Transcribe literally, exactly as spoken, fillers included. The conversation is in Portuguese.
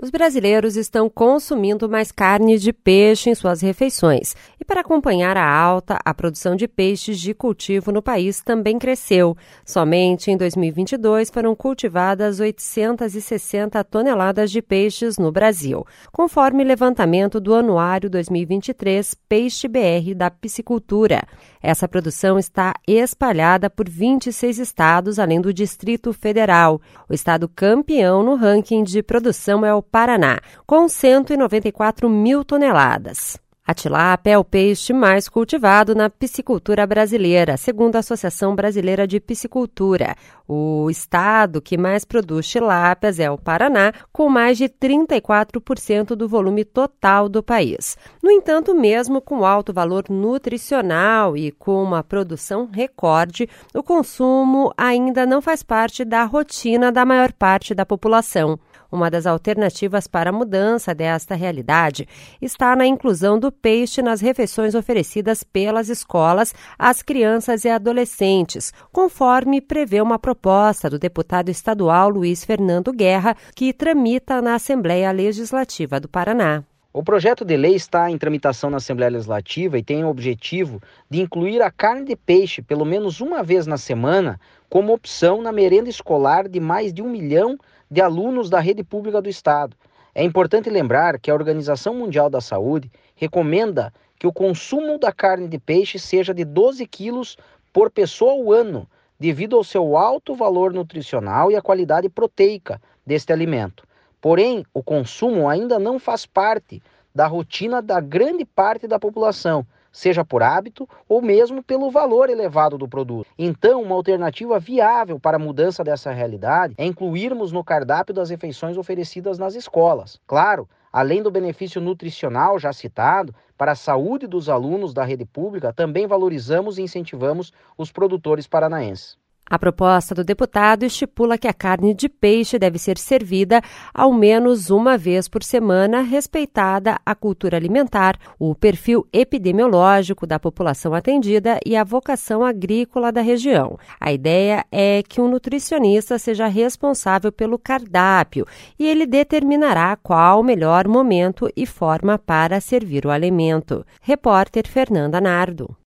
Os brasileiros estão consumindo mais carne de peixe em suas refeições. E para acompanhar a alta, a produção de peixes de cultivo no país também cresceu. Somente em dois mil e vinte e dois foram cultivadas oitocentas e sessenta toneladas de peixes no Brasil, conforme levantamento do Anuário dois mil e vinte e três Peixe B R da Piscicultura. Essa produção está espalhada por vinte e seis estados, além do Distrito Federal. O estado campeão no ranking de produção é o Paraná, com cento e noventa e quatro mil toneladas. A tilápia é o peixe mais cultivado na piscicultura brasileira, segundo a Associação Brasileira de Piscicultura. O estado que mais produz tilápias é o Paraná, com mais de trinta e quatro por cento do volume total do país. No entanto, mesmo com alto valor nutricional e com uma produção recorde, o consumo ainda não faz parte da rotina da maior parte da população. Uma das alternativas para a mudança desta realidade está na inclusão do peixe nas refeições oferecidas pelas escolas às crianças e adolescentes, conforme prevê uma proposta do deputado estadual Luiz Fernando Guerra, que tramita na Assembleia Legislativa do Paraná. O projeto de lei está em tramitação na Assembleia Legislativa e tem o objetivo de incluir a carne de peixe pelo menos uma vez na semana como opção na merenda escolar de mais de um milhão de alunos da rede pública do Estado. É importante lembrar que a Organização Mundial da Saúde recomenda que o consumo da carne de peixe seja de doze quilos por pessoa ao ano, devido ao seu alto valor nutricional e à qualidade proteica deste alimento. Porém, o consumo ainda não faz parte da rotina da grande parte da população, seja por hábito ou mesmo pelo valor elevado do produto. Então, uma alternativa viável para a mudança dessa realidade é incluirmos no cardápio das refeições oferecidas nas escolas. Claro, além do benefício nutricional já citado, para a saúde dos alunos da rede pública, também valorizamos e incentivamos os produtores paranaenses. A proposta do deputado estipula que a carne de peixe deve ser servida ao menos uma vez por semana, respeitada a cultura alimentar, o perfil epidemiológico da população atendida e a vocação agrícola da região. A ideia é que um nutricionista seja responsável pelo cardápio e ele determinará qual o melhor momento e forma para servir o alimento. Repórter Fernanda Nardo.